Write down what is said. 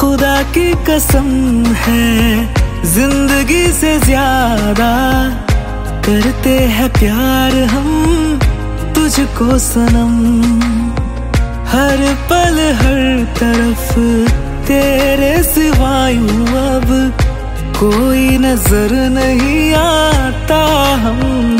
खुदा की कसम है, जिंदगी से ज्यादा करते हैं प्यार हम तुझको सनम। हर पल हर तरफ तेरे सिवा यूं अब कोई नजर नहीं आता हमदम।